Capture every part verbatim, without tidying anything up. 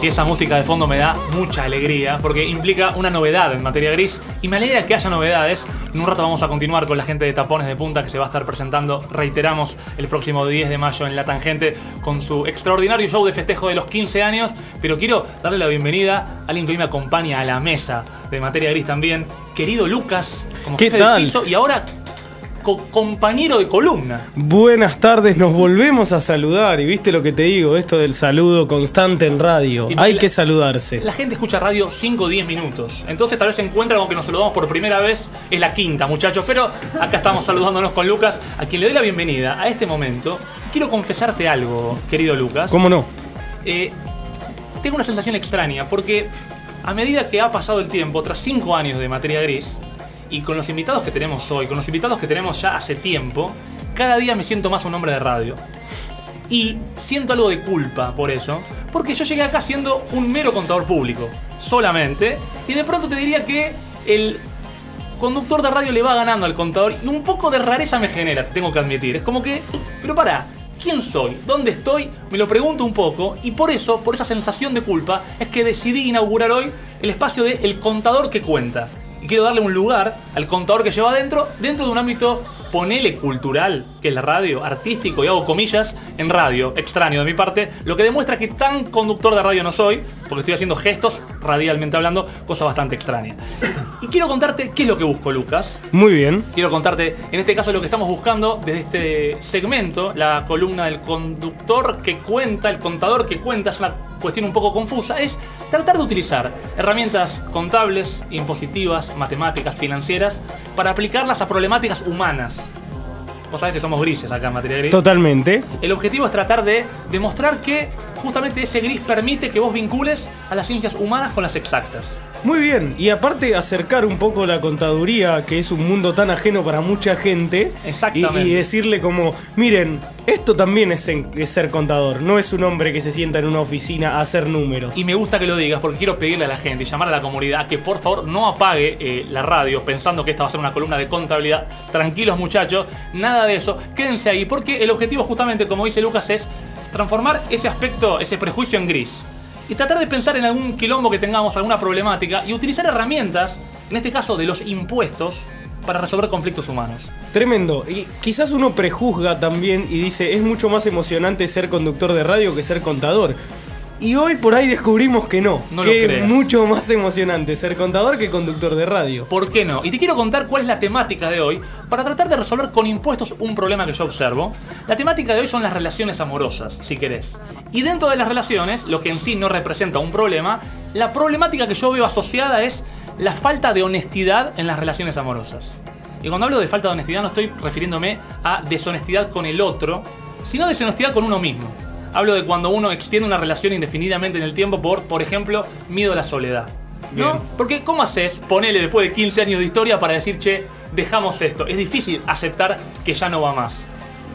Y esa música de fondo me da mucha alegría porque implica una novedad en materia gris y me alegra que haya novedades. En un rato vamos a continuar con la gente de Tapones de Punta que se va a estar presentando, reiteramos, el próximo diez de mayo en La Tangente con su extraordinario show de festejo de los quince años. Pero quiero darle la bienvenida a alguien que hoy me acompaña a la mesa de materia gris también, querido Lucas, como ¿Qué jefe tal? de piso y ahora co compañero de columna. Buenas tardes, nos volvemos a saludar. Y viste lo que te digo, esto del saludo constante en radio. Y Hay la, que saludarse. La gente escucha radio cinco o diez minutos. Entonces tal vez se encuentra con que nos saludamos por primera vez. Es la quinta, muchachos. Pero acá estamos saludándonos con Lucas, a quien le doy la bienvenida a este momento. Quiero confesarte algo, querido Lucas. ¿Cómo no? Eh, tengo una sensación extraña porque a medida que ha pasado el tiempo, tras cinco años de materia gris, y con los invitados que tenemos hoy, con los invitados que tenemos ya hace tiempo, cada día me siento más un hombre de radio. Y siento algo de culpa por eso, porque yo llegué acá siendo un mero contador público, solamente, y de pronto te diría que el conductor de radio le va ganando al contador, y un poco de rareza me genera, te tengo que admitir. Es como que, pero pará, ¿quién soy? ¿Dónde estoy? Me lo pregunto un poco, y por eso, por esa sensación de culpa, es que decidí inaugurar hoy el espacio de El Contador que Cuenta. Y quiero darle un lugar al contador que lleva adentro, dentro de un ámbito, ponele cultural, que es la radio, artístico, y hago comillas, en radio, extraño de mi parte, lo que demuestra que tan conductor de radio no soy, porque estoy haciendo gestos, radialmente hablando, cosa bastante extraña. Y quiero contarte qué es lo que busco, Lucas. Muy bien. Quiero contarte, en este caso, lo que estamos buscando desde este segmento, la columna del conductor que cuenta, el contador que cuenta, es una cuestión un poco confusa, es tratar de utilizar herramientas contables, impositivas, matemáticas, financieras, para aplicarlas a problemáticas humanas. Vos sabés que somos grises acá en materia gris. Totalmente. El objetivo es tratar de demostrar que justamente ese gris permite que vos vincules a las ciencias humanas con las exactas. Muy bien, y aparte acercar un poco la contaduría, que es un mundo tan ajeno para mucha gente. Exactamente. Y, y decirle como, miren, esto también es, en, es ser contador, no es un hombre que se sienta en una oficina a hacer números. Y me gusta que lo digas porque quiero pedirle a la gente y llamar a la comunidad que por favor no apague eh, la radio pensando que esta va a ser una columna de contabilidad. Tranquilos, muchachos, nada de eso, quédense ahí porque el objetivo justamente, como dice Lucas, es transformar ese aspecto, ese prejuicio en gris. Y tratar de pensar en algún quilombo que tengamos, alguna problemática, y utilizar herramientas, en este caso de los impuestos, para resolver conflictos humanos. Tremendo. Y quizás uno prejuzga también y dice, es mucho más emocionante ser conductor de radio que ser contador. Y hoy por ahí descubrimos que no, no que lo es mucho más emocionante ser contador que conductor de radio. ¿Por qué no? Y te quiero contar cuál es la temática de hoy para tratar de resolver con impuestos un problema que yo observo. La temática de hoy son las relaciones amorosas, si querés. Y dentro de las relaciones, lo que en sí no representa un problema, la problemática que yo veo asociada es la falta de honestidad en las relaciones amorosas. Y cuando hablo de falta de honestidad no estoy refiriéndome a deshonestidad con el otro, sino deshonestidad con uno mismo. Hablo de cuando uno extiende una relación indefinidamente en el tiempo por, por ejemplo, miedo a la soledad, ¿no? Bien. Porque ¿cómo haces? Ponele después de quince años de historia para decir, che, dejamos esto. Es difícil aceptar que ya no va más.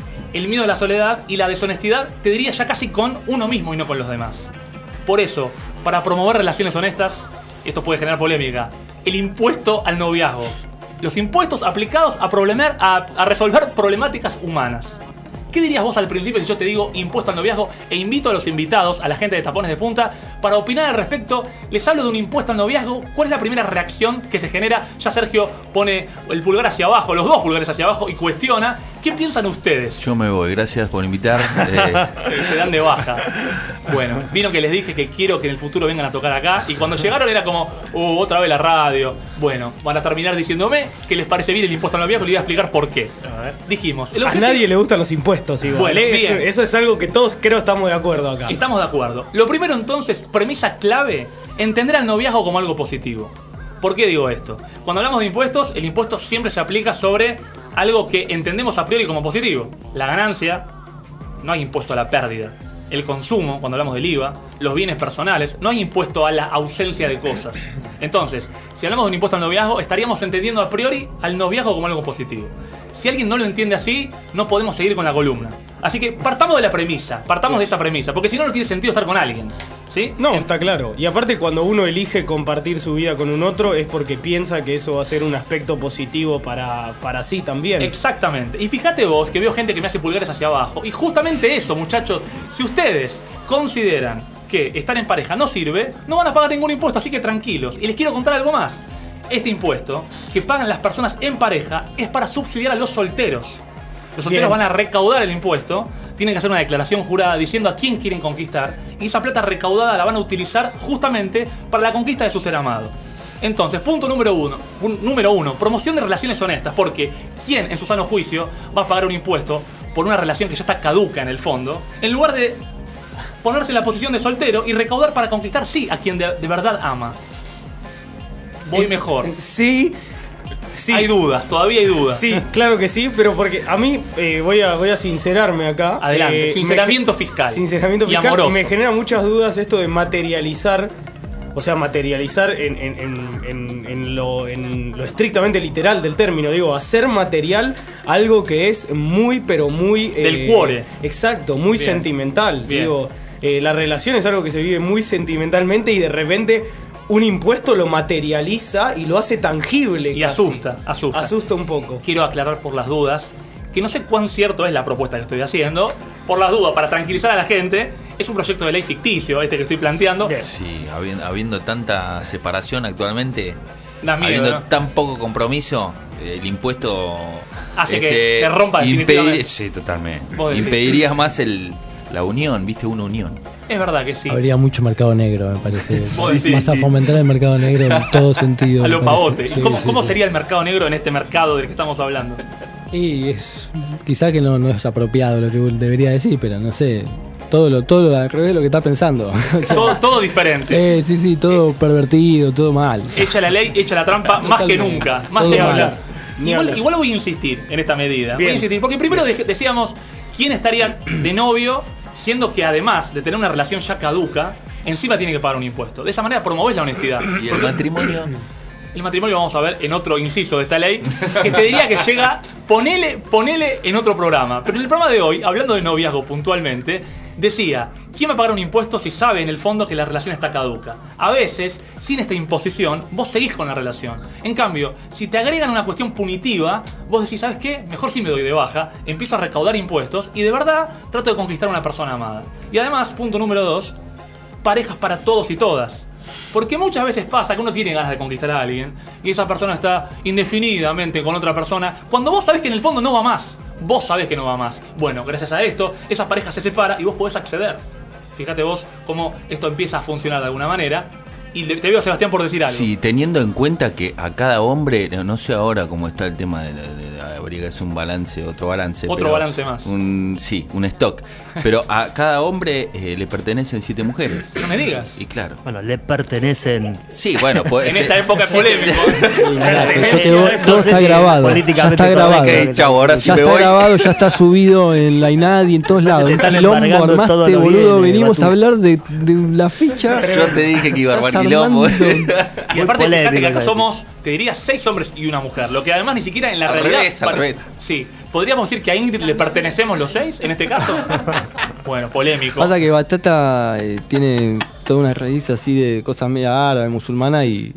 El miedo a la soledad y la deshonestidad, te diría ya casi con uno mismo y no con los demás. Por eso, para promover relaciones honestas, esto puede generar polémica, el impuesto al noviazgo. Los impuestos aplicados a, problemar, a, a resolver problemáticas humanas. ¿Qué dirías vos al principio si yo te digo impuesto al noviazgo e invito a los invitados, a la gente de Tapones de Punta, para opinar al respecto? Les hablo de un impuesto al noviazgo. ¿Cuál es la primera reacción que se genera? Ya Sergio pone el pulgar hacia abajo, los dos pulgares hacia abajo y cuestiona. ¿Qué piensan ustedes? Yo me voy, gracias por invitar. Eh... Se dan de baja. Bueno, vino que les dije que quiero que en el futuro vengan a tocar acá. Y cuando llegaron era como, uh, otra vez la radio. Bueno, van a terminar diciéndome que les parece bien el impuesto al noviazgo y les voy a explicar por qué. A ver. Dijimos, el A objetivo... nadie le gustan los impuestos igual. Bueno, ¿eh? bien. Eso, eso es algo que todos creo estamos de acuerdo acá. Estamos de acuerdo. Lo primero entonces, premisa clave, entender al noviazgo como algo positivo. ¿Por qué digo esto? Cuando hablamos de impuestos, el impuesto siempre se aplica sobre algo que entendemos a priori como positivo. La ganancia, no hay impuesto a la pérdida. El consumo, cuando hablamos del I V A, los bienes personales, no hay impuesto a la ausencia de cosas. Entonces, si hablamos de un impuesto al noviazgo, estaríamos entendiendo a priori al noviazgo como algo positivo. Si alguien no lo entiende así, no podemos seguir con la columna. Así que partamos de la premisa, partamos de esa premisa, porque si no, no tiene sentido estar con alguien, ¿sí? No, está claro. Y aparte, cuando uno elige compartir su vida con un otro, es porque piensa que eso va a ser un aspecto positivo para, para sí también. Exactamente. Y fíjate vos que veo gente que me hace pulgares hacia abajo. Y justamente eso, muchachos, si ustedes consideran que estar en pareja no sirve, no van a pagar ningún impuesto, así que tranquilos. Y les quiero contar algo más. Este impuesto que pagan las personas en pareja es para subsidiar a los solteros. Los solteros Bien. van a recaudar el impuesto, tienen que hacer una declaración jurada diciendo a quién quieren conquistar, y esa plata recaudada la van a utilizar justamente para la conquista de su ser amado. Entonces, punto número uno, un- número uno, promoción de relaciones honestas, porque ¿quién en su sano juicio va a pagar un impuesto por una relación que ya está caduca en el fondo, en lugar de ponerse en la posición de soltero y recaudar para conquistar, sí, a quien de, de verdad ama? Voy Eh, mejor. Sí. Sí. Hay dudas, todavía hay dudas. Sí, claro que sí, pero porque a mí eh, voy a voy a sincerarme acá. Adelante, Eh, sinceramiento me- fiscal. Sinceramiento Y fiscal. amoroso. Me genera muchas dudas esto de materializar, o sea, materializar en, en, en, en, en lo, en lo estrictamente literal del término. Digo, hacer material algo que es muy, pero muy... Del cuore. Exacto, muy Bien. sentimental. Bien. Digo, eh, la relación es algo que se vive muy sentimentalmente y de repente... Un impuesto lo materializa y lo hace tangible. Y casi. asusta, asusta. Asusta un poco. Quiero aclarar por las dudas que no sé cuán cierto es la propuesta que estoy haciendo. Por las dudas, para tranquilizar a la gente, es un proyecto de ley ficticio este que estoy planteando. Bien. Sí, habiendo, habiendo tanta separación actualmente, Da miedo, habiendo ¿no? tan poco compromiso, el impuesto Hace que se rompa definitivamente. impedi- Sí, totalmente. Vos decís. Impediría más el, la unión, viste, una unión. Es verdad que sí. Habría mucho mercado negro, me parece. Vos decís. Más a fomentar el mercado negro en todo sentido. A me lo parece. pavote. Sí, ¿Y cómo, sí, cómo sí. sería el mercado negro en este mercado del que estamos hablando? Y es quizá que no, no es apropiado lo que debería decir, pero no sé. Todo lo, todo lo al revés de lo que está pensando. O sea, Todo, todo diferente. eh, sí, sí, todo pervertido, todo mal. Echa la ley, echa la trampa, más que Totalmente. nunca. Más Todo que mal. hablar. Ni Igual, hablar. igual voy a insistir en esta medida. Voy Bien. a insistir, porque primero de- decíamos quién estaría de novio, siendo que además de tener una relación ya caduca, encima tiene que pagar un impuesto. De esa manera promovés la honestidad. Y el matrimonio, El matrimonio lo vamos a ver en otro inciso de esta ley, que te diría que llega, ponele, ponele en otro programa. Pero en el programa de hoy, hablando de noviazgo puntualmente, decía, ¿quién va a pagar un impuesto si sabe en el fondo que la relación está caduca? A veces, sin esta imposición, vos seguís con la relación. En cambio, si te agregan una cuestión punitiva, vos decís, ¿sabes qué? Mejor si me doy de baja, empiezo a recaudar impuestos y de verdad trato de conquistar a una persona amada. Y además, punto número dos, parejas para todos y todas. Porque muchas veces pasa que uno tiene ganas de conquistar a alguien y esa persona está indefinidamente con otra persona cuando vos sabés que en el fondo no va más. Vos sabés que no va más. Bueno, gracias a esto, esa pareja se separa y vos podés acceder. Fíjate vos cómo esto empieza a funcionar de alguna manera. Y le- te veo, Sebastián, por decir algo. sí, teniendo en cuenta que a cada hombre, no, no sé ahora cómo está el tema de, la- de, de- habría que hacer un balance, otro balance. Otro pero balance más. Un, sí, un stock. Pero a cada hombre eh, le pertenecen siete mujeres. No me digas. Y claro. Bueno, le pertenecen. Sí, bueno, pues. En esta época es polémico. Sí, mirá, pero Eh, yo te- no todo sé está si grabado. Ya políticamente está grabado. correcto. Ok, chau, ahora sí Ya me está voy. grabado, ya está subido en la INADI, en todos lados. te Un están quilombo embargando todo armaste, lo boludo. bien, Venimos Batu. a hablar de, de la ficha. Yo te dije que iba a armar Estás quilombo. armando. Y aparte, Muy fíjate que polémico, acá ¿sabes? somos, te diría, seis hombres y una mujer. Lo que además ni siquiera en la Al realidad. revés, al pare- revés. Sí. ¿Podríamos decir que a Ingrid le pertenecemos los seis en este caso? Bueno, polémico. Pasa que Batata eh, tiene toda una raíz así de cosas media árabe, musulmana y,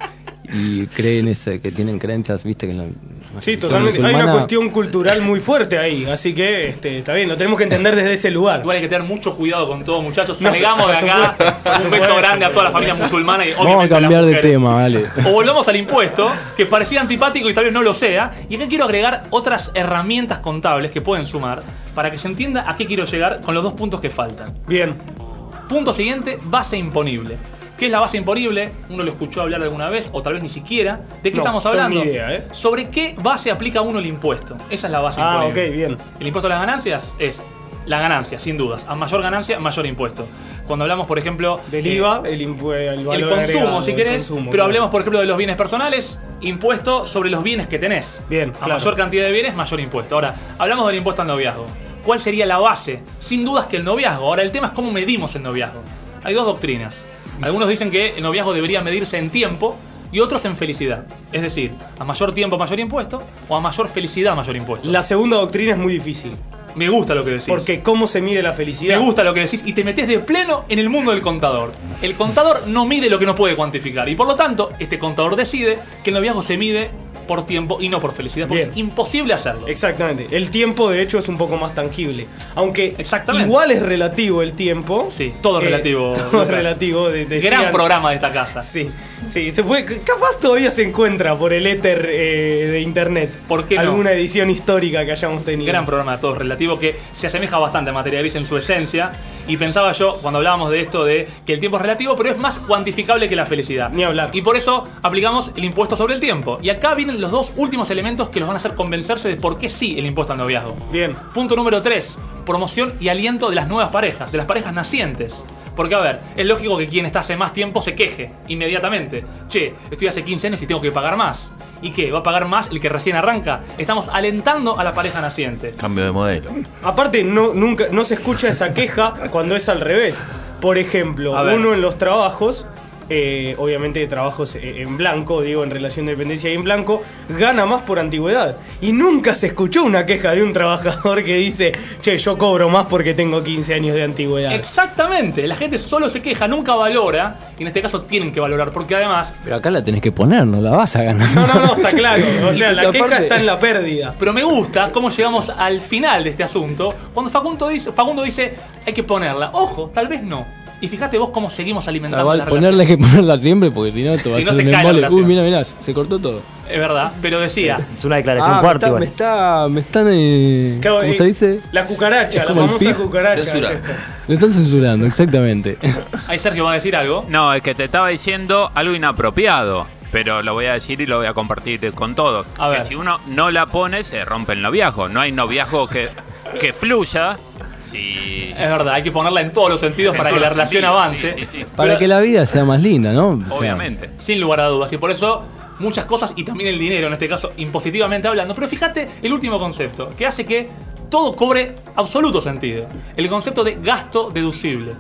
y creen ese, que tienen creencias, viste, que no, Sí, totalmente. Hay una cuestión cultural muy fuerte ahí, así que este, está bien, lo tenemos que entender desde ese lugar. Igual hay que tener mucho cuidado con todo, muchachos. No, Salgamos de por acá. supuesto, Un beso grande a toda la familia musulmana y Vamos a obviamente a las cambiar de mujeres. tema, vale. O volvamos al impuesto, que parecía antipático y tal vez no lo sea. Y acá quiero agregar otras herramientas contables que pueden sumar para que se entienda a qué quiero llegar con los dos puntos que faltan. Bien. Punto siguiente, base imponible. ¿Qué es la base imponible? Uno lo escuchó hablar alguna vez, o tal vez ni siquiera. ¿De qué No, estamos yo hablando? ni idea, ¿eh? ¿Sobre qué base aplica uno el impuesto? Esa es la base Ah, imponible. ok, bien. El impuesto a las ganancias es la ganancia, sin dudas. A mayor ganancia, mayor impuesto. Cuando hablamos, por ejemplo... Del eh, I V A, el, impu- el el valor consumo, agregado, si el querés, consumo, pero claro. hablemos, por ejemplo, de los bienes personales, impuesto sobre los bienes que tenés. Bien, A claro. mayor cantidad de bienes, mayor impuesto. Ahora, hablamos del impuesto al noviazgo. ¿Cuál sería la base? Sin dudas que el noviazgo. Ahora, el tema es cómo medimos el noviazgo. Hay dos doctrinas. Algunos dicen que el noviazgo debería medirse en tiempo y otros en felicidad. Es decir, a mayor tiempo, mayor impuesto, o a mayor felicidad, mayor impuesto. La segunda doctrina es muy difícil, Me gusta lo que decís. porque ¿cómo se mide la Me felicidad? gusta lo que decís y te metés de pleno en el mundo del contador. El contador no mide lo que no puede cuantificar y por lo tanto este contador decide que el noviazgo se mide por tiempo y no por felicidad, porque Bien. es imposible hacerlo. Exactamente. El tiempo, de hecho, es un poco más tangible. Aunque Exactamente. igual es relativo el tiempo. Sí, todo es Eh, relativo. Todo es Lucas. relativo. de- decían- Gran programa de esta casa. Sí, sí, se puede, capaz todavía se encuentra por el éter eh, de internet. ¿Por qué no? Alguna edición histórica que hayamos tenido. Gran programa de todo es relativo que se asemeja bastante a Materia Gris en su esencia. Y pensaba yo, cuando hablábamos de esto, de que el tiempo es relativo, pero es más cuantificable que la felicidad. Ni hablar. Y por eso aplicamos el impuesto sobre el tiempo. Y acá vienen los dos últimos elementos que los van a hacer convencerse de por qué sí el impuesto al noviazgo. Bien. Punto número tres. Promoción y aliento de las nuevas parejas, de las parejas nacientes. Porque, a ver, es lógico que quien está hace más tiempo se queje inmediatamente. Che, estoy hace quince años y tengo que pagar más. ¿Y qué? ¿Va a pagar más el que recién arranca? Estamos alentando a la pareja naciente. Cambio de modelo. Aparte, no, nunca, no se escucha esa queja cuando es al revés. Por ejemplo, A ver. uno en los trabajos, eh, obviamente de trabajos eh, en blanco, digo, en relación de dependencia y en blanco, gana más por antigüedad. Y nunca se escuchó una queja de un trabajador que dice, che, yo cobro más porque tengo quince años de antigüedad. Exactamente, la gente solo se queja, nunca valora, y en este caso tienen que valorar, porque además, Pero acá la tenés que poner, no la vas a ganar. No, no, no, está claro. O sea, la Esa queja parte- está en la pérdida. pero me gusta cómo llegamos al final de este asunto, cuando Facundo dice, Facundo dice, hay que ponerla, ojo, tal vez no. Y fíjate vos cómo seguimos alimentando Igual la ponerla hay que ponerla siempre porque si no esto va Si a no ser se un cae la embole. relación. Uy, mira, mira, se cortó todo. relación. Es verdad, pero decía, Es una declaración Ah, me fuerte, está, igual. me está, me están, eh, Claro, ¿cómo eh, se dice? La cucaracha, Es la como el famosa pip. cucaracha. es Censura. esto. Le están censurando, exactamente. ahí Sergio va a decir algo. No, es que te estaba diciendo algo inapropiado, pero lo voy a decir y lo voy a compartir con todos. A ver. Que si uno no la pone, se rompe el noviazgo. No hay noviazgo que, que fluya si... Es verdad, hay que ponerla en todos los sentidos para En que la todos los relación sentidos, avance. sí, sí, sí. Para Pero- que la vida sea más linda, ¿no? O sea, Obviamente. Sin lugar a dudas. Y por eso muchas cosas, y también el dinero, en este caso, impositivamente hablando. Pero fíjate el último concepto, que hace que todo cobre absoluto sentido. El concepto de gasto deducible.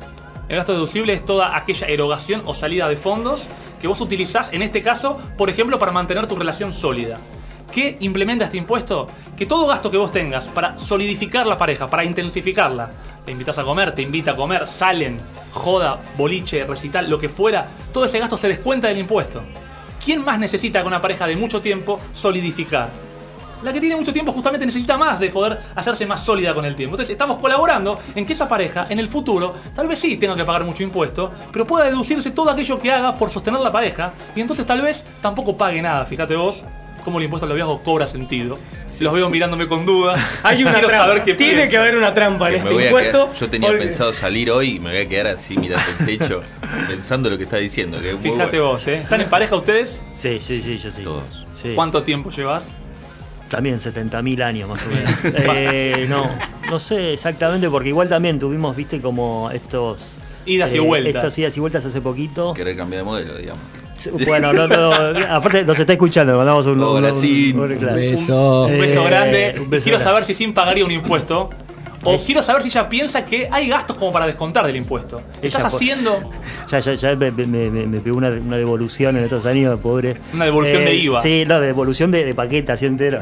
El gasto deducible es toda aquella erogación o salida de fondos que vos utilizás, en este caso, por ejemplo, para mantener tu relación sólida. ¿Qué implementa este impuesto? Que todo gasto que vos tengas para solidificar la pareja, para intensificarla, te invitas a comer, te invita a comer, salen, joda, boliche, recital, lo que fuera, todo ese gasto se descuenta del impuesto. ¿Quién más necesita con una pareja de mucho tiempo solidificar? La que tiene mucho tiempo justamente necesita más de poder hacerse más sólida con el tiempo. Entonces estamos colaborando en que esa pareja en el futuro tal vez sí tenga que pagar mucho impuesto, pero pueda deducirse todo aquello que haga por sostener la pareja y entonces tal vez tampoco pague nada. Fíjate vos cómo el impuesto al noviazgo cobra sentido. Los veo mirándome con duda. Hay una Quiero saber trampa. qué Tiene piensan. que haber una trampa en Que este me voy a impuesto. quedar- yo tenía porque- pensado salir hoy y me voy a quedar así mirando el techo pensando lo que está diciendo. Que es muy Fíjate bueno. vos, ¿eh? ¿Están en pareja ustedes? Sí, sí, sí, yo sí. Todos. Sí. ¿Cuánto tiempo llevas? También setenta mil años más o menos. Eh, no, no sé exactamente, porque igual también tuvimos, viste, como estos... Idas y eh, vueltas. Estos idas y vueltas hace poquito. Querer cambiar de modelo, digamos. Bueno, no, no, aparte nos está escuchando, le mandamos un, Hola, un- un- sí. un- Un claro. beso. Un beso Eh, grande. un beso quiero grande. saber si Sim pagaría un impuesto. O Es- quiero saber si ella piensa que hay gastos como para descontar del impuesto. ¿Estás Ella, por- haciendo Ya, ya, ya me, me- me- me pegó una, una devolución en estos años, pobre. una devolución de I V A? Sí, no, de devolución de, de paquete así entero.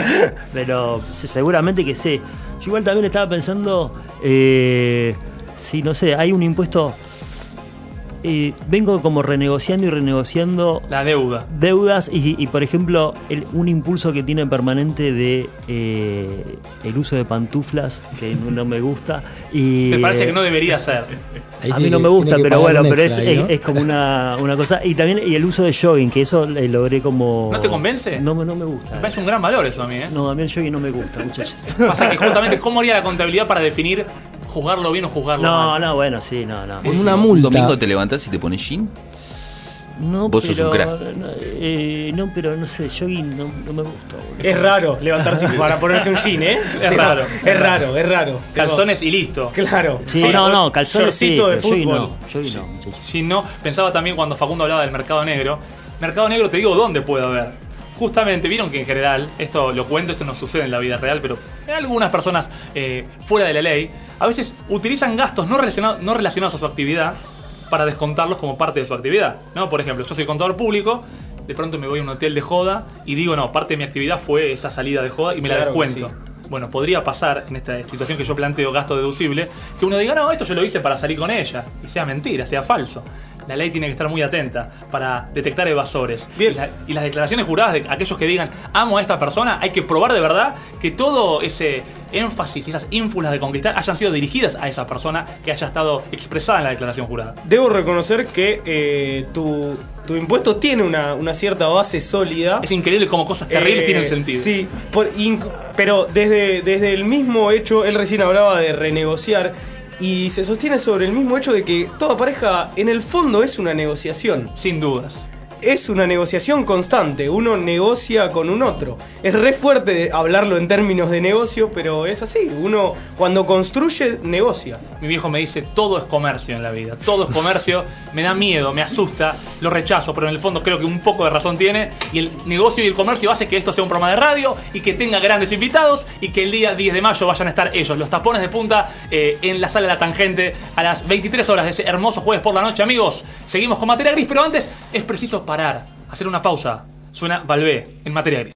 Pero sí, seguramente que sí. Yo igual también estaba pensando, eh, sí, no sé, hay un impuesto. eh, vengo como renegociando y renegociando La deuda. deudas y, y, por ejemplo, el- un impulso que tiene permanente de eh, el uso de pantuflas, que no, no me gusta. Y, ¿Te parece que no debería ser? Ahí a tiene mí no que- me gusta, tiene que pero pagar bueno, un pero extra es, ahí, es, ¿no? es como una, una cosa. Y también y el uso de jogging, que eso eh, logré como... ¿No te convence? No, me- no me gusta. Me parece un gran valor eso a mí, ¿eh? No, a mí el jogging no me gusta, muchachos. Pasa que justamente, ¿cómo haría la contabilidad para definir juzgarlo bien o juzgarlo No, mal? no, bueno, sí, no, no. Con ¿Vos una un- multa. Un domingo te levantás y te pones jean. No, Vos sos pero, un crack. No, eh, no, pero no sé, jogging no, no me gusta. boludo. Es raro levantarse para ponerse un jean, ¿eh? Es raro. Es raro, es raro. Calzones y listo. Claro. Sí, no, no, calzones sí, shortcito de pero jogging fútbol. no, jogging no, muchachos. Si no, pensaba también cuando Facundo hablaba del mercado negro. Mercado negro, te digo dónde puede haber. Justamente, vieron que en general, esto lo cuento, esto no sucede en la vida real, pero algunas personas eh, fuera de la ley, a veces utilizan gastos no relacionados, no relacionados a su actividad para descontarlos como parte de su actividad, ¿no? Por ejemplo, yo soy contador público, de pronto me voy a un hotel de joda y digo, no, parte de mi actividad fue esa salida de joda y me la Claro que descuento. Bueno, podría pasar en esta situación que yo planteo, gasto deducible, que uno diga, no, esto yo lo hice para salir con ella, y sea mentira, sea falso. la ley tiene que estar muy atenta para detectar evasores. Bien. Y, la- y las declaraciones juradas de aquellos que digan amo a esta persona, hay que probar de verdad que todo ese énfasis y esas ínfulas de conquistar hayan sido dirigidas a esa persona que haya estado expresada en la declaración jurada. Debo reconocer que eh, tu, tu impuesto tiene una, una cierta base sólida. Es increíble cómo cosas terribles Eh, tienen sentido. Sí, por inc- pero desde, desde el mismo hecho, él recién hablaba de renegociar y se sostiene sobre el mismo hecho de que toda pareja en el fondo es una negociación. Sin dudas. Es una negociación constante, uno negocia con un otro. Es re fuerte hablarlo en términos de negocio, pero es así, uno cuando construye, negocia. Mi viejo me dice, todo es comercio en la vida, todo es comercio, me da miedo, me asusta, lo rechazo, pero en el fondo creo que un poco de razón tiene, y el negocio y el comercio hace que esto sea un programa de radio y que tenga grandes invitados y que el día diez de mayo vayan a estar ellos, los tapones de punta, eh, en la sala de La Tangente a las veintitrés horas de ese hermoso jueves por la noche. Amigos, seguimos con Materia Gris, pero antes es preciso parar, hacer una pausa. Suena Balvé en Materia Gris.